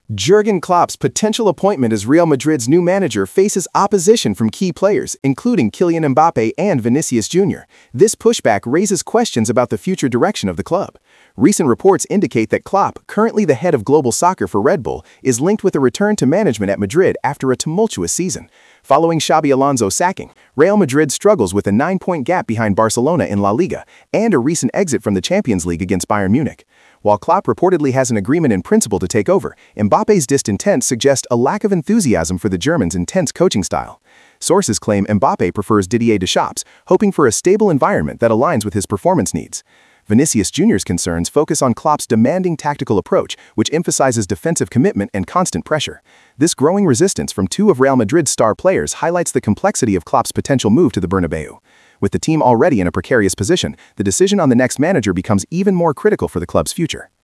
Jurgen Klopp's potential appointment as Real Madrid's new manager faces opposition from key players, including Kylian Mbappe and Vinicius Jr. This pushback raises questions about the future direction of the club. Recent reports indicate that Klopp, currently the head of global soccer for Red Bull, is linked with a return to management at Madrid after a tumultuous season. Following Xabi Alonso's sacking, Real Madrid struggles with a 9-point gap behind Barcelona in La Liga and a recent exit from the Champions League against Bayern Munich. While Klopp reportedly has an agreement in principle to take over, Mbappe's discontent suggests a lack of enthusiasm for the German's intense coaching style. Sources claim Mbappe prefers Didier Deschamps, hoping for a stable environment that aligns with his performance needs. Vinicius Jr.'s concerns focus on Klopp's demanding tactical approach, which emphasizes defensive commitment and constant pressure. This growing resistance from two of Real Madrid's star players highlights the complexity of Klopp's potential move to the Bernabeu. With the team already in a precarious position, the decision on the next manager becomes even more critical for the club's future.